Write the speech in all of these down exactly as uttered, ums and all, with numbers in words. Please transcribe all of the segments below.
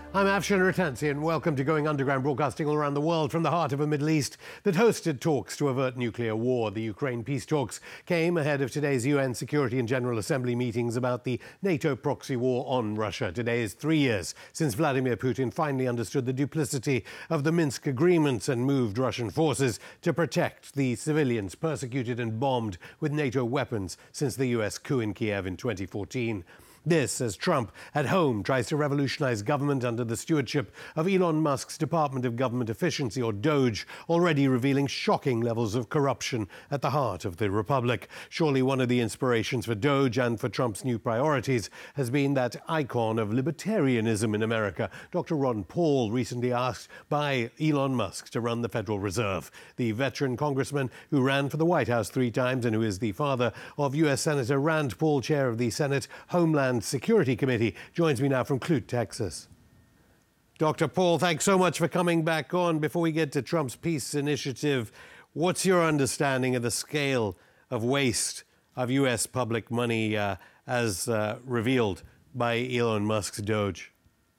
I'm Afshan Rattansi, and welcome to Going Underground, broadcasting all around the world from the heart of a Middle East that hosted talks to avert nuclear war. The Ukraine peace talks came ahead of today's U N Security and General Assembly meetings about the NATO proxy war on Russia. Today is three years since Vladimir Putin finally understood the duplicity of the Minsk agreements and moved Russian forces to protect the civilians persecuted and bombed with NATO weapons since the U S coup in Kiev in twenty fourteen. This, as Trump at home tries to revolutionize government under the stewardship of Elon Musk's Department of Government Efficiency, or DOGE, already revealing shocking levels of corruption at the heart of the republic. Surely one of the inspirations for DOGE and for Trump's new priorities has been that icon of libertarianism in America, Doctor Ron Paul, recently asked by Elon Musk to run the Federal Reserve. The veteran congressman who ran for the White House three times and who is the father of U S Senator Rand Paul, chair of the Senate Homeland Security Committee, joins me now from Clute, Texas. Doctor Paul, thanks so much for coming back on. Before we get to Trump's peace initiative, what's your understanding of the scale of waste of U S public money uh, as uh, revealed by Elon Musk's DOGE?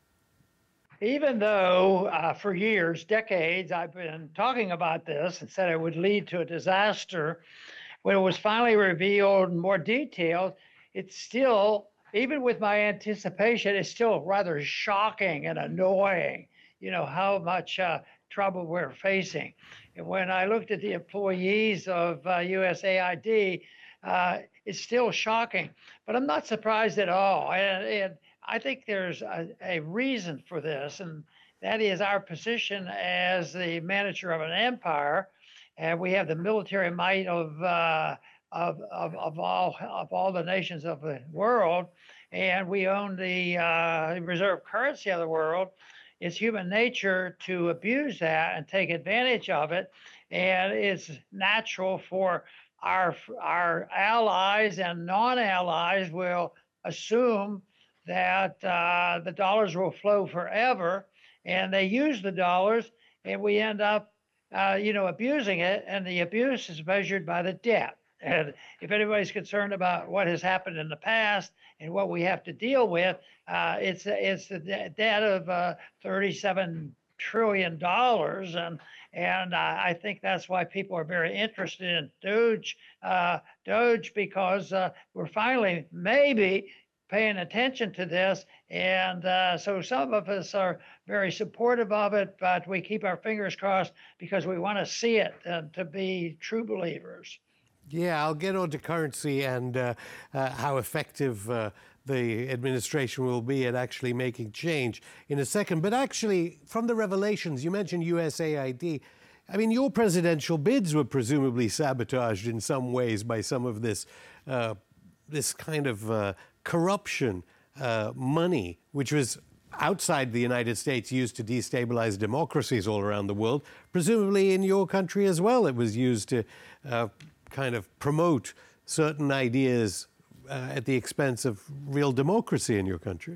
Even though uh, for years, decades, I've been talking about this and said it would lead to a disaster, when it was finally revealed in more detail, it's still, even with my anticipation, it's still rather shocking and annoying, you know, how much uh, trouble we're facing. And when I looked at the employees of uh, U S A I D, uh, it's still shocking. But I'm not surprised at all. And, and I think there's a, a reason for this, and that is our position as the manager of an empire. And we have the military might of uh, Of, of, of all of all the nations of the world, and we own the uh, reserve currency of the world. It's human nature to abuse that and take advantage of it, and it's natural for our our allies and non-allies will assume that uh, the dollars will flow forever, and they use the dollars, and we end up, uh, you know, abusing it, and the abuse is measured by the debt. And if anybody's concerned about what has happened in the past and what we have to deal with, uh, it's it's the debt of uh, thirty-seven trillion dollars, and and uh, I think that's why people are very interested in DOGE, uh, DOGE, because uh, we're finally maybe paying attention to this, and uh, so some of us are very supportive of it, but we keep our fingers crossed because we want to see it uh, to be true believers. Yeah, I'll get on to currency and uh, uh, how effective uh, the administration will be at actually making change in a second. But actually, from the revelations, you mentioned U S A I D. I mean, your presidential bids were presumably sabotaged in some ways by some of this, uh, this kind of uh, corruption uh, money, which was outside the United States used to destabilize democracies all around the world. Presumably in your country as well, it was used to uh, kind of promote certain ideas uh, at the expense of real democracy in your country?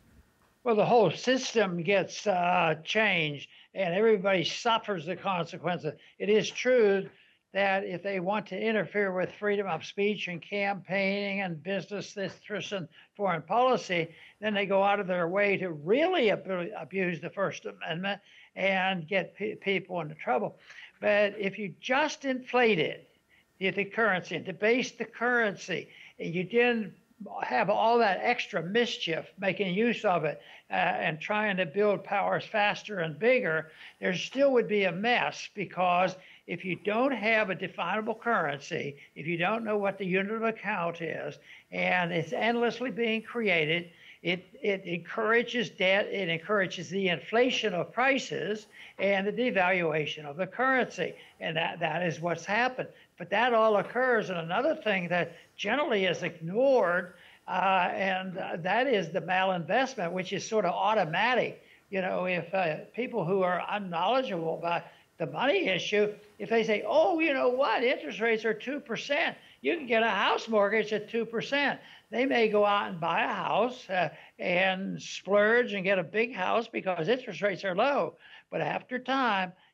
Well, the whole system gets uh, changed and everybody suffers the consequences. It is true that if they want to interfere with freedom of speech and campaigning and business interests and foreign policy, then they go out of their way to really ab- abuse the First Amendment and get pe- people into trouble. But if you just inflate it, the currency and debase the currency, and you didn't have all that extra mischief making use of it uh, and trying to build powers faster and bigger, there still would be a mess, because if you don't have a definable currency, if you don't know what the unit of account is, and it's endlessly being created, it, it encourages debt, it encourages the inflation of prices and the devaluation of the currency. And that, that is what's happened. But that all occurs. And another thing that generally is ignored, uh, and uh, that is the malinvestment, which is sort of automatic. You know, if uh, people who are unknowledgeable about the money issue, if they say, oh, you know what, interest rates are two percent, you can get a house mortgage at two percent. They may go out and buy a house uh, and splurge and get a big house because interest rates are low. But after time,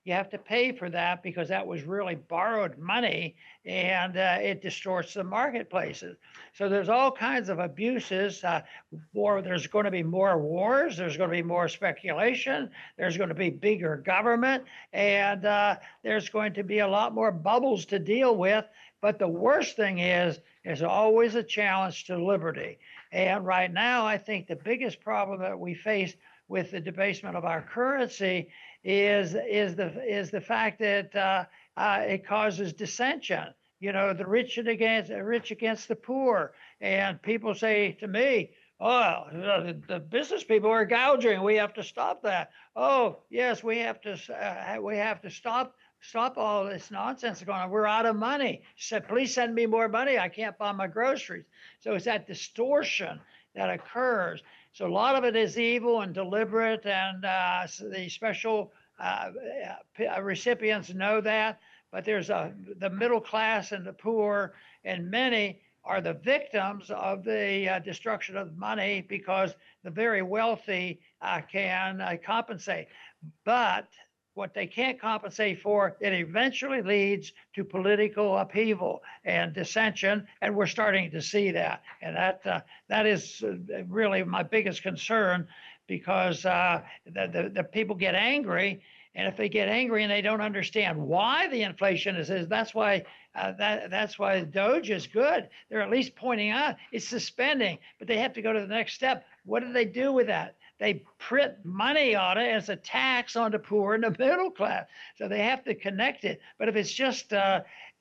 you have to pay for that because that was really borrowed money, and uh, it distorts the marketplaces. So there's all kinds of abuses. Uh, war, there's going to be more wars. There's going to be more speculation. There's going to be bigger government, and uh, there's going to be a lot more bubbles to deal with. But the worst thing is, there's always a challenge to liberty. And right now, I think the biggest problem that we face with the debasement of our currency is is the is the fact that uh, uh, it causes dissension. You know, the rich and against the rich against the poor, and people say to me, "Oh, the, the business people are gouging. We have to stop that." Oh, yes, we have to. Uh, we have to stop stop all this nonsense going on. We're out of money. So please send me more money. I can't buy my groceries. So it's that distortion that occurs. So a lot of it is evil and deliberate, and uh, so the special uh, recipients know that. But there's a the middle class and the poor, and many are the victims of the uh, destruction of money because the very wealthy uh, can uh, compensate. But what they can't compensate for, it eventually leads to political upheaval and dissension, and we're starting to see that. And that uh, that is really my biggest concern, because uh, the, the, the people get angry, and if they get angry and they don't understand why the inflation is, is that's why uh, that that's why Doge is good. They're at least pointing out it's suspending, but they have to go to the next step. What do they do with that? They print money on it as a tax on the poor and the middle class. So they have to connect it. But if it's just, uh,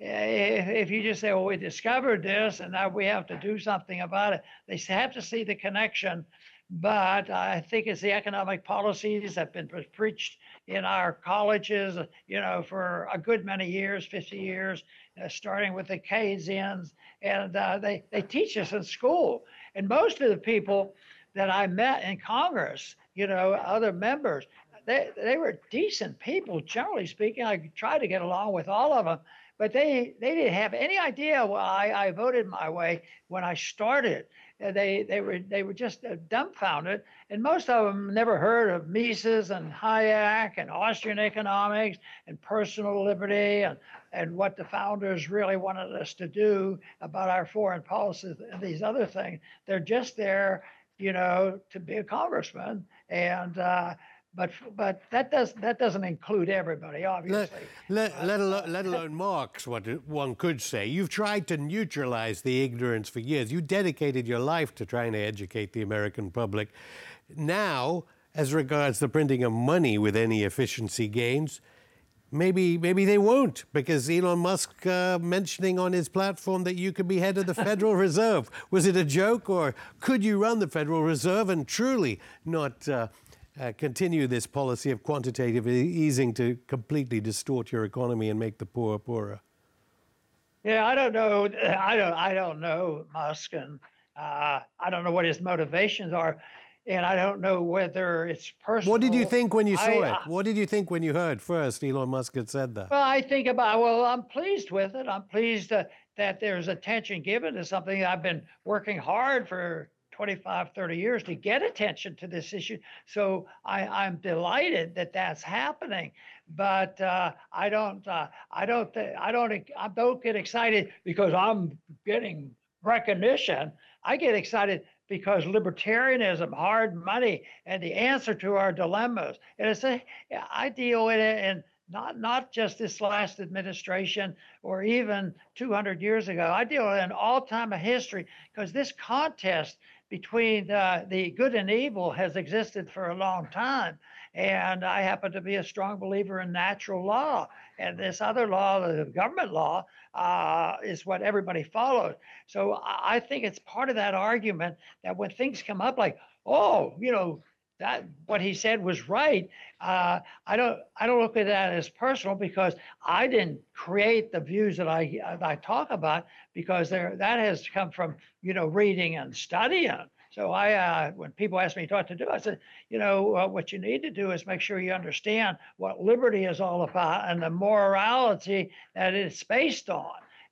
if, if you just say, well, we discovered this and now we have to do something about it, they have to see the connection. But I think it's the economic policies that have been preached in our colleges, you know, for a good many years, fifty years, uh, starting with the Keynesians. And uh, they, they teach us in school. And most of the people that I met in Congress, you know, other members, they they were decent people, generally speaking. I tried to get along with all of them, but they they didn't have any idea why I voted my way when I started. They they were they were just dumbfounded, and most of them never heard of Mises and Hayek and Austrian economics and personal liberty and and what the founders really wanted us to do about our foreign policy and these other things. They're just there, you know, to be a congressman, and uh, but but that does that doesn't include everybody, obviously. Let, let, uh, let, alone, let alone Marx, what one could say. You've tried to neutralize the ignorance for years. You dedicated your life to trying to educate the American public. Now, as regards the printing of money with any efficiency gains, Maybe maybe they won't, because Elon Musk uh, mentioning on his platform that you could be head of the Federal Reserve. Was it a joke, or could you run the Federal Reserve and truly not uh, uh, continue this policy of quantitative easing to completely distort your economy and make the poor poorer? Yeah, I don't know. I don't. I don't know Musk, and uh, I don't know what his motivations are. And I don't know whether it's personal. What did you think when you saw I, it? What did you think when you heard first Elon Musk had said that? Well, I think about, well, I'm pleased with it. I'm pleased uh, that there's attention given to something I've been working hard for twenty-five, thirty years to get attention to this issue. So I, I'm delighted that that's happening. But uh, I don't, uh, I don't, th- I don't, I don't get excited because I'm getting recognition. I get excited because libertarianism, hard money, and the answer to our dilemmas. And it's a, I deal with it in not, not just this last administration or even two hundred years ago. I deal with it in all time of history, because this contest between uh, the good and evil has existed for a long time. And I happen to be a strong believer in natural law. And this other law, the government law, uh, is what everybody follows. So I think it's part of that argument that when things come up like, oh, you know, that what he said was right. Uh, I don't I don't look at that as personal, because I didn't create the views that I I talk about, because there that has come from, you know, reading and studying. So I, uh, when people ask me what to do, I said, you know, uh, what you need to do is make sure you understand what liberty is all about and the morality that it's based on.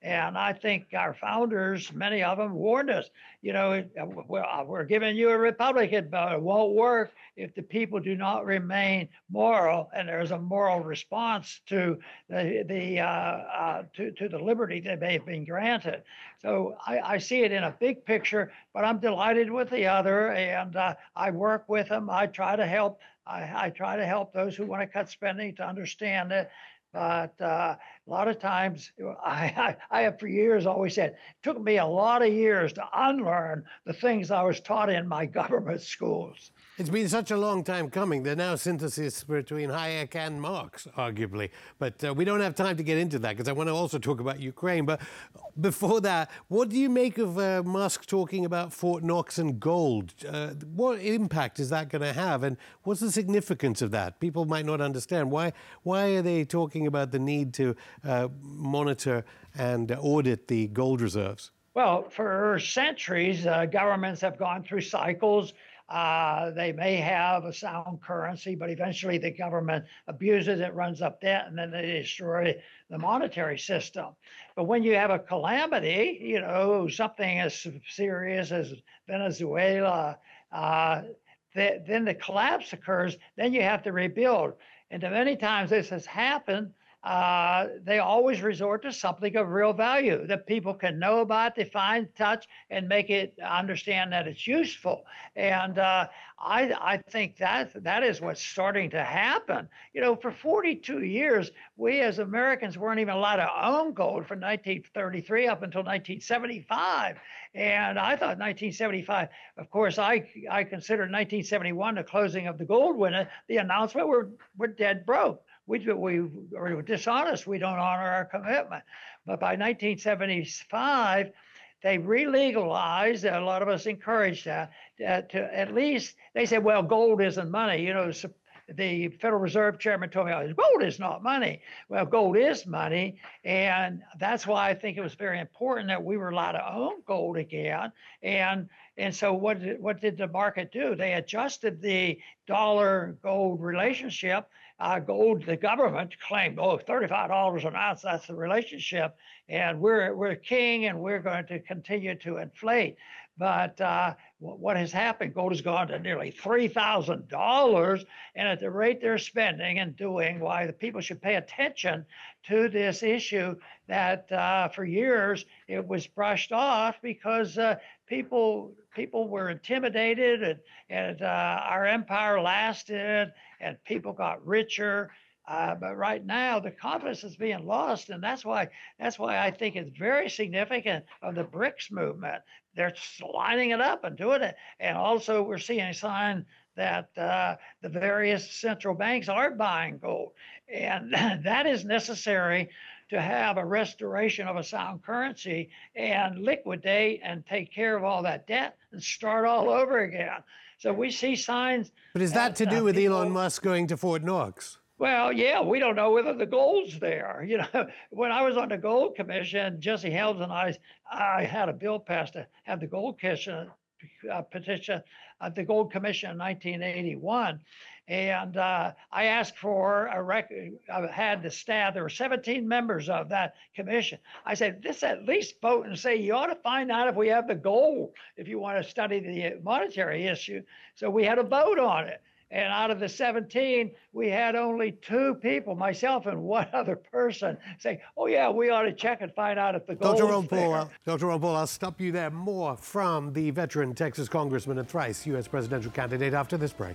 And I think our founders, many of them, warned us, you know, we're, we're giving you a republic, but it won't work if the people do not remain moral, and there's a moral response to the the uh, uh, to to the liberty that may have been granted. So I, I see it in a big picture, but I'm delighted with the other, and uh, I work with them. I try to help. I, I try to help those who want to cut spending to understand it. But uh, a lot of times, I, I, I have for years always said, it took me a lot of years to unlearn the things I was taught in my government schools. It's been such a long time coming. They're now synthesis between Hayek and Marx, arguably. But uh, we don't have time to get into that because I want to also talk about Ukraine. But before that, what do you make of uh, Musk talking about Fort Knox and gold? Uh, what impact is that going to have? And what's the significance of that? People might not understand. Why, why are they talking about the need to uh, monitor and audit the gold reserves? Well, for centuries, uh, governments have gone through cycles. Uh, they may have a sound currency, but eventually the government abuses it, runs up debt, and then they destroy the monetary system. But when you have a calamity, you know, something as serious as Venezuela, uh, th- then the collapse occurs, then you have to rebuild. And many times this has happened. Uh, they always resort to something of real value that people can know about, define, touch, and make it understand that it's useful. And uh, I, I think that that is what's starting to happen. You know, for forty-two years, we as Americans weren't even allowed to own gold from nineteen thirty-three up until nineteen seventy-five. And I thought nineteen seventy-five, of course, I I consider nineteen seventy-one the closing of the gold window, the announcement we're we're dead broke. We, we are dishonest. We don't honor our commitment. But by nineteen seventy-five, they re-legalized. A lot of us encouraged that. Uh, to at least they said, well, gold isn't money. You know, the Federal Reserve Chairman told me, oh, gold is not money. Well, gold is money, and that's why I think it was very important that we were allowed to own gold again. And and so what did, what did the market do? They adjusted the dollar-gold relationship. Uh, gold, the government claimed, oh, thirty-five dollars an ounce, that's the relationship. And we're we're king, and we're going to continue to inflate. But uh, what has happened, gold has gone to nearly three thousand dollars. And at the rate they're spending and doing, why the people should pay attention to this issue that uh, for years it was brushed off because uh, people people were intimidated, and, and uh, our empire lasted, and people got richer. Uh, but right now, the confidence is being lost, and that's why that's why I think it's very significant of the BRICS movement. They're lining it up and doing it, and also we're seeing a sign that uh, the various central banks are buying gold, and that is necessary to have a restoration of a sound currency and liquidate and take care of all that debt and start all over again. So we see signs. But is that, that to do uh, with people, Elon Musk going to Fort Knox? Well, yeah, we don't know whether the gold's there. You know, when I was on the Gold Commission, Jesse Helms and I, I had a bill passed to have the Gold Commission uh, petition, uh, the Gold Commission in nineteen eighty-one. And uh, I asked for a record, I had the staff, there were seventeen members of that commission. I said, this at least vote and say, you ought to find out if we have the gold, if you want to study the monetary issue. So we had a vote on it. And out of the seventeen, we had only two people, myself and one other person, say, oh, yeah, we ought to check and find out if the gold is there. Doctor Ron Paul, Doctor Ron Paul, I'll stop you there. More from the veteran Texas congressman and thrice U S presidential candidate after this break.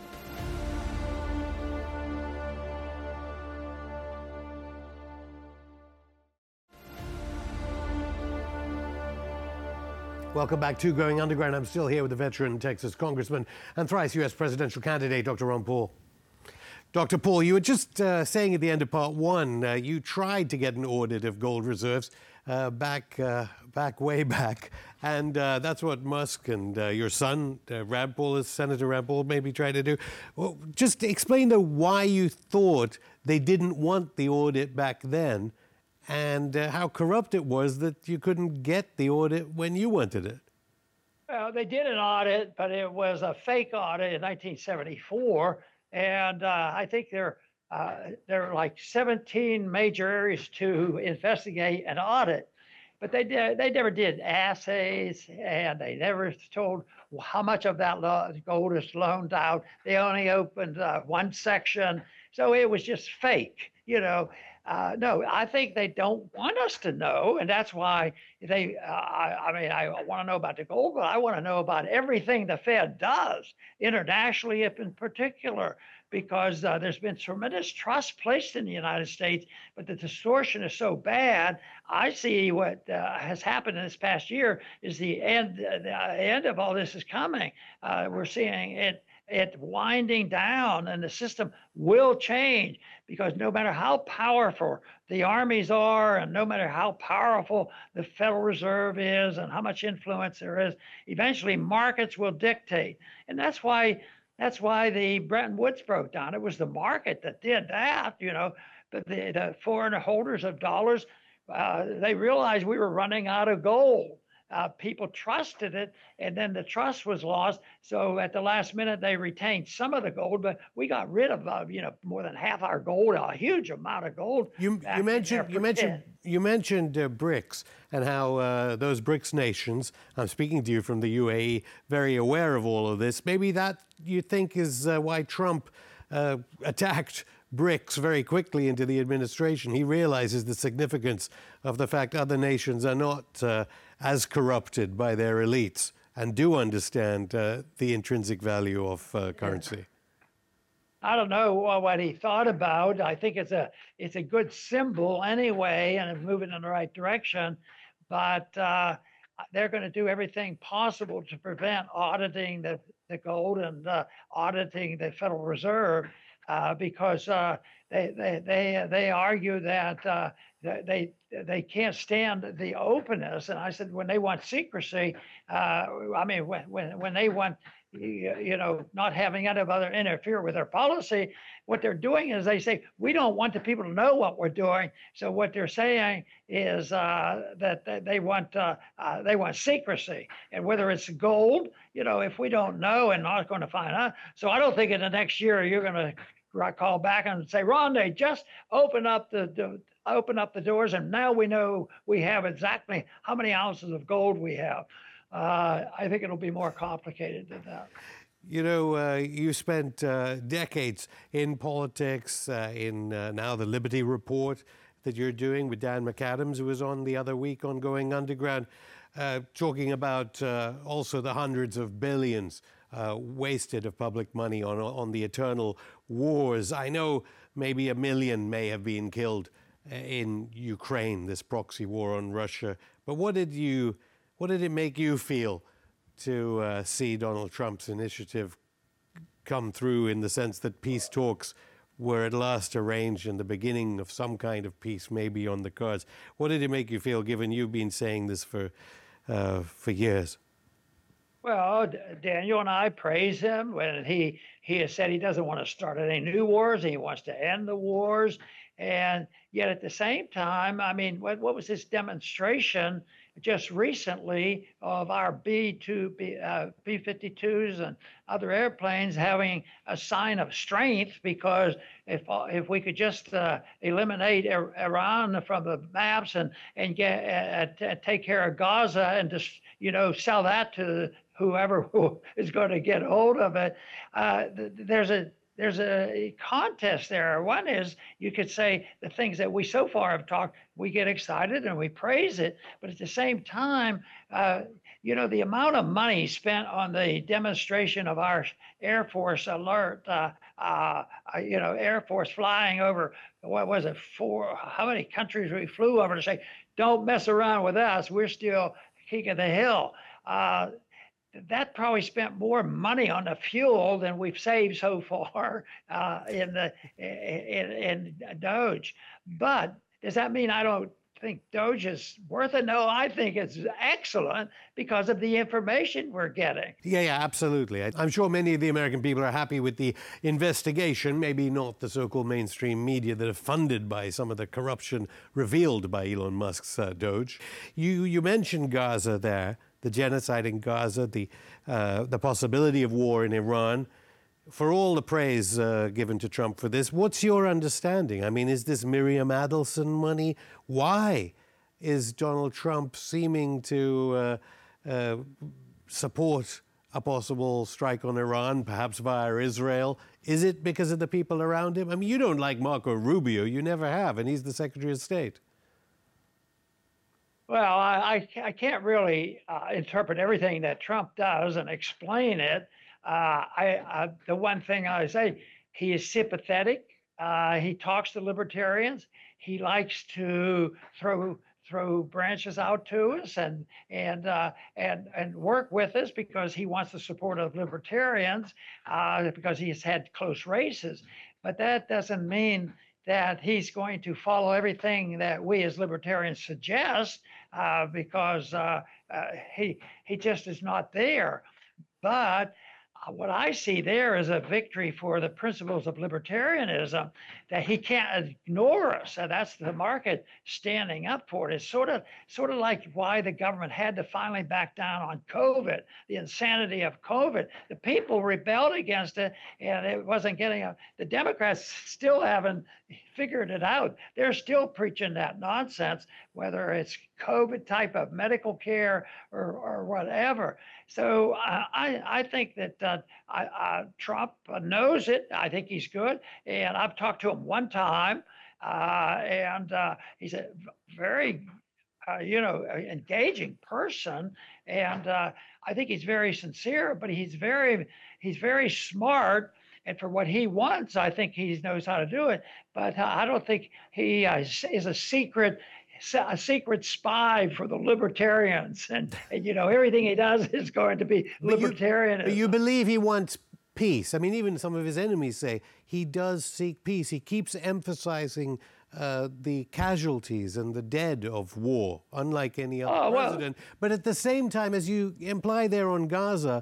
Welcome back to Going Underground. I'm still here with the veteran Texas congressman and thrice U S presidential candidate, Doctor Ron Paul. Doctor Paul, you were just uh, saying at the end of part one, uh, you tried to get an audit of gold reserves uh, back, uh, back way back, and uh, that's what Musk and uh, your son, uh, Rand Paul, Senator Rand Paul, maybe tried to do. Well, just explain though why you thought they didn't want the audit back then, and uh, how corrupt it was that you couldn't get the audit when you wanted it. Well, they did an audit, but it was a fake audit in nineteen seventy-four. And uh, I think they're uh, there are like seventeen major areas to investigate and audit, but they did, they never did assays, and they never told how much of that gold is loaned out. They only opened uh, one section, so it was just fake, you know. Uh, no, I think they don't want us to know, and that's why they. Uh, I, I mean, I want to know about the gold, but I want to know about everything the Fed does internationally, if in particular, because uh, there's been tremendous trust placed in the United States, but the distortion is so bad. I see what uh, has happened in this past year is the end. Uh, the end of all this is coming. Uh, we're seeing it it winding down, and the system will change, because no matter how powerful the armies are, and no matter how powerful the Federal Reserve is, and how much influence there is, eventually markets will dictate. And that's why that's why the Bretton Woods broke down. It was the market that did that, you know. But the, the foreign holders of dollars, uh, they realized we were running out of gold. Uh, people trusted it, and then the trust was lost. So at the last minute, they retained some of the gold, but we got rid of, uh, you know, more than half our gold, a huge amount of gold. You, you mentioned you mentioned you mentioned uh, BRICS, and how uh, those BRICS nations. I'm speaking to you from the U A E, very aware of all of this. Maybe that you think is uh, why Trump uh, attacked BRICS very quickly into the administration. He realizes the significance of the fact other nations are not uh, as corrupted by their elites and do understand uh, the intrinsic value of uh, currency. I don't know what he thought about. I think it's a it's a good symbol anyway, and it's moving in the right direction. But uh, they're going to do everything possible to prevent auditing the, the gold and uh, auditing the Federal Reserve, uh, because uh, they, they they they argue that uh, they they can't stand the openness. And I said, when they want secrecy, uh, I mean, when when when they want, you know, not having anybody interfere with their policy, what they're doing is they say, we don't want the people to know what we're doing. So what they're saying is uh, that they want uh, uh, they want secrecy. And whether it's gold, you know, if we don't know and not going to find out. So I don't think in the next year you're going to call back and say, Ron, they just open up the, the open up the doors, and now we know we have exactly how many ounces of gold we have. Uh, I think it'll be more complicated than that. You know, uh, you spent uh, decades in politics, uh, in uh, now the Liberty Report that you're doing with Dan McAdams, who was on the other week on Going Underground, uh, talking about uh, also the hundreds of billions uh, wasted of public money on, on the eternal wars. I know maybe a million may have been killed in Ukraine, this proxy war on Russia, but what did you, what did it make you feel to uh, see Donald Trump's initiative come through, in the sense that peace talks were at last arranged and the beginning of some kind of peace may be on the cards? What did it make you feel, given you've been saying this for uh, for years? Well, Daniel and I praise him when he he has said he doesn't want to start any new wars. He wants to end the wars. And yet at the same time, I mean, what, what was this demonstration just recently of our B two, B, uh, B fifty-twos and other airplanes having a sign of strength? Because if if we could just uh, eliminate Iran from the maps and and get uh, take care of Gaza and just, you know, sell that to whoever who is going to get hold of it, uh, there's a There's a contest there. One is, you could say, the things that we so far have talked, we get excited and we praise it, but at the same time, uh, you know, the amount of money spent on the demonstration of our Air Force alert, uh, uh, you know, Air Force flying over, what was it, four, how many countries we flew over to say, don't mess around with us, we're still king of the hill. Uh, that probably spent more money on the fuel than we've saved so far uh, in the in, in Doge. But does that mean I don't think Doge is worth it? No, I think it's excellent because of the information we're getting. Yeah, yeah, absolutely. I'm sure many of the American people are happy with the investigation, maybe not the so-called mainstream media that are funded by some of the corruption revealed by Elon Musk's uh, Doge. You, you mentioned Gaza there. The genocide in Gaza, the uh, the possibility of war in Iran. for all the praise uh, given to Trump for this, what's your understanding? I mean, is this Miriam Adelson money? Why is Donald Trump seeming to uh, uh, support a possible strike on Iran, perhaps via Israel? Is it because of the people around him? I mean, you don't like Marco Rubio, you never have, and he's the Secretary of State. Well, I, I, I can't really uh, interpret everything that Trump does and explain it. Uh, I, I, the one thing I say, he is sympathetic. Uh, he talks to libertarians. He likes to throw throw branches out to us and and uh, and and work with us because he wants the support of libertarians uh, because he's had close races. But that doesn't mean that he's going to follow everything that we as libertarians suggest uh, because uh, uh, he he just is not there. But uh, what I see there is a victory for the principles of libertarianism that he can't ignore us. And that's the market standing up for it. It's sort of sort of like why the government had to finally back down on COVID, the insanity of COVID. The people rebelled against it, and it wasn't getting a. The Democrats still haven't figured it out. They're still preaching that nonsense, whether it's COVID type of medical care or, or whatever. So uh, I, I think that uh, I, uh, Trump knows it. I think he's good. And I've talked to him one time, uh, and uh, he's a very, uh, you know, engaging person. And uh, I think he's very sincere, but he's very, he's very smart. And for what he wants, I think he knows how to do it. But uh, I don't think he uh, is a secret a secret spy for the libertarians. And, and you know, everything he does is going to be libertarian. But you, you believe he wants peace. I mean, even some of his enemies say he does seek peace. He keeps emphasizing uh, the casualties and the dead of war, unlike any other oh, well, president. But at the same time, as you imply there on Gaza,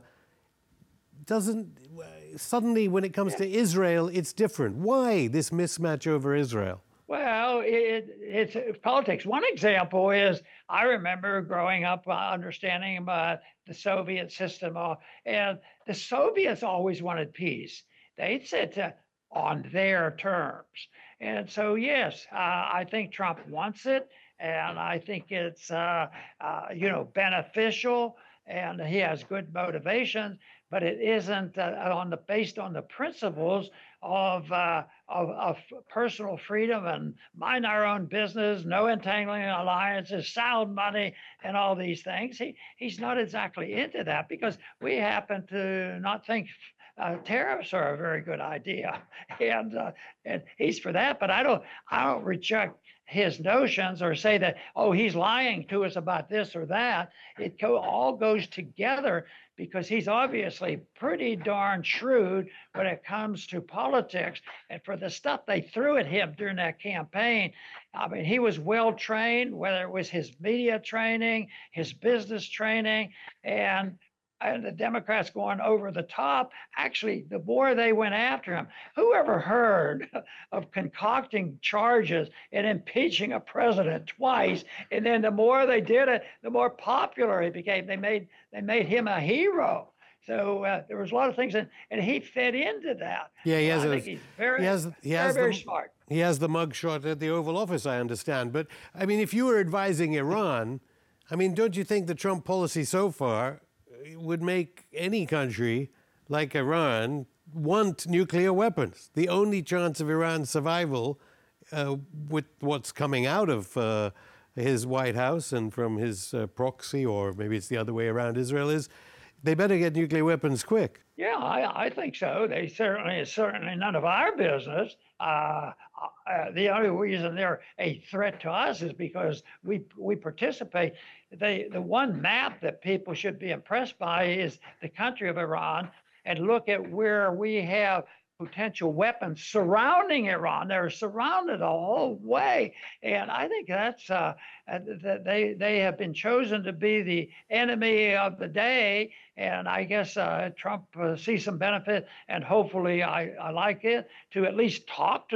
doesn't suddenly when it comes to Israel, it's different. Why this mismatch over Israel? Well, it, it's politics. One example is I remember growing up uh, understanding about the Soviet system, uh, and the Soviets always wanted peace. They said uh, on their terms. And so, yes, uh, I think Trump wants it, and I think it's, uh, uh, you know, beneficial, and he has good motivations, but it isn't uh, on the based on the principles of, uh, of of personal freedom and mind our own business, no entangling alliances, sound money, and all these things. He he's not exactly into that because we happen to not think uh, tariffs are a very good idea, and uh, and he's for that. But I don't I don't reject his notions or say that, oh, he's lying to us about this or that. It co- all goes together because he's obviously pretty darn shrewd when it comes to politics. And for the stuff they threw at him during that campaign, I mean, he was well trained, whether it was his media training, his business training, and and the Democrats going over the top. Actually, the more they went after him, who ever heard of concocting charges and impeaching a president twice? And then the more they did it, the more popular he became. They made they made him a hero. So uh, there was a lot of things, and, and he fit into that. Yeah, he has. So I a, think he's very, he has, he very, has very the, smart. He has the mugshot at the Oval Office, I understand. But I mean, if you were advising Iran, I mean, don't you think the Trump policy so far would make any country like Iran want nuclear weapons? The only chance of Iran's survival uh, with what's coming out of uh, his White House and from his uh, proxy, or maybe it's the other way around, Israel, is they better get nuclear weapons quick. Yeah, I, I think so. They certainly, it's certainly none of our business. Uh, uh, the only reason they're a threat to us is because we we participate. They, the one map that people should be impressed by is the country of Iran, and look at where we have potential weapons surrounding Iran. They're surrounded the whole way, and I think that's uh, that they they have been chosen to be the enemy of the day. And I guess uh, Trump uh, sees some benefit, and hopefully I, I like it, to at least talk to the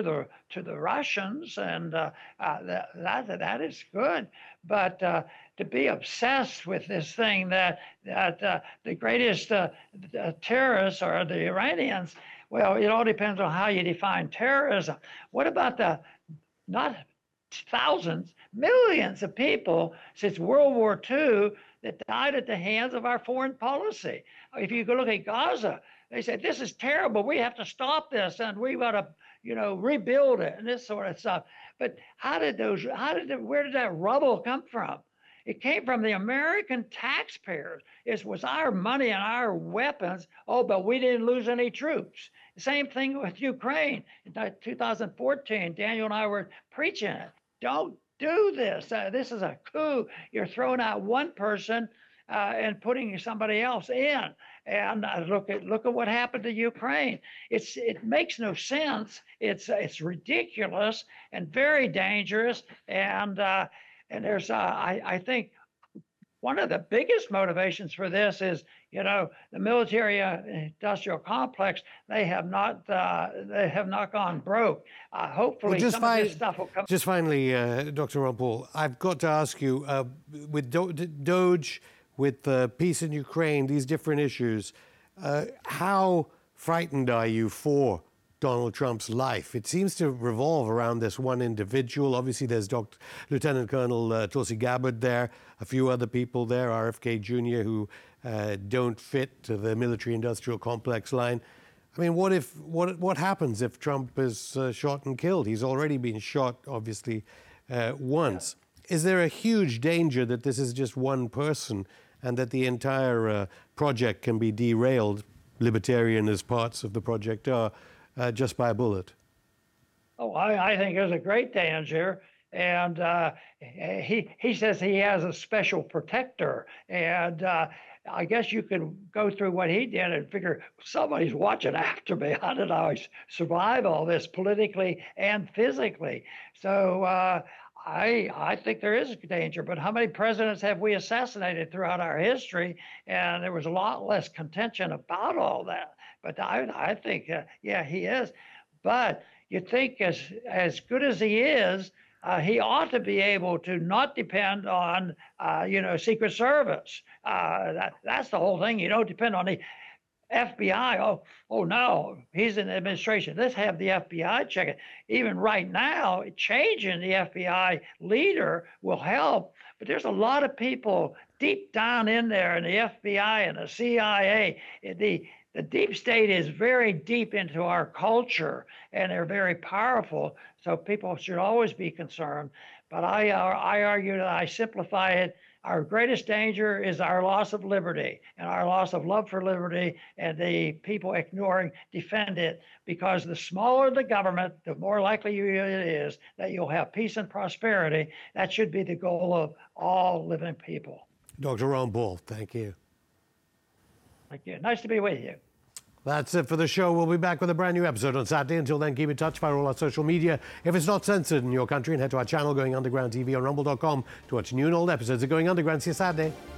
to the Russians, and uh, uh, that, that that is good. But uh, to be obsessed with this thing that that uh, the greatest uh, uh, terrorists are the Iranians, well, it all depends on how you define terrorism. What about the not thousands, millions of people since World War Two that died at the hands of our foreign policy? If you go look at Gaza, they said, this is terrible. We have to stop this, and we've got to, you know, rebuild it and this sort of stuff. But how did those, how did, it, where did that rubble come from? It came from the American taxpayers. It was our money and our weapons. Oh, but we didn't lose any troops. Same thing with Ukraine. In two thousand fourteen, Daniel and I were preaching it. Don't do this. Uh, this is a coup. You're throwing out one person uh, and putting somebody else in. And uh, look at look at what happened to Ukraine. It's it makes no sense. It's it's ridiculous and very dangerous. And uh, and there's uh, I I think one of the biggest motivations for this is, you know, the military uh, industrial complex. They have not uh, they have not gone broke. Uh, hopefully, well, just some fi- of this stuff will come. Just finally, uh, Doctor Ron Paul, I've got to ask you, uh, with Do- Doge, with uh, peace in Ukraine, these different issues, uh, how frightened are you for Donald Trump's life? It seems to revolve around this one individual. Obviously, there's Doctor Lieutenant Colonel uh, Tulsi Gabbard there, a few other people there, R F K Junior, who uh, don't fit to the military-industrial complex line. I mean, what if what what happens if Trump is uh, shot and killed? He's already been shot, obviously, uh, once. Yeah. Is there a huge danger that this is just one person and that the entire uh, project can be derailed, libertarian as parts of the project are, uh, just by a bullet? Oh, I, I think there's a great danger. And uh, he he says he has a special protector. And uh, I guess you can go through what he did and figure somebody's watching after me. How did I survive all this politically and physically? So uh, I I think there is a danger. But how many presidents have we assassinated throughout our history? And there was a lot less contention about all that. But I I think uh, yeah he is. But you think as as good as he is, Uh, he ought to be able to not depend on, uh, you know, Secret Service. Uh, that, that's the whole thing. You don't depend on the F B I. Oh, oh no, he's in the administration. Let's have the F B I check it. Even right now, changing the F B I leader will help. But there's a lot of people deep down in there in the F B I and the C I A. The The deep state is very deep into our culture, and they're very powerful. So people should always be concerned. But I, uh, I argue that I simplify it. Our greatest danger is our loss of liberty and our loss of love for liberty, and the people ignoring defend it. Because the smaller the government, the more likely it is that you'll have peace and prosperity. That should be the goal of all living people. Doctor Ron Paul, thank you. Thank you. Nice to be with you. That's it for the show. We'll be back with a brand new episode on Saturday. Until then, keep in touch via all our social media. If it's not censored in your country, and head to our channel, Going Underground T V, on rumble dot com to watch new and old episodes of Going Underground. See you Saturday.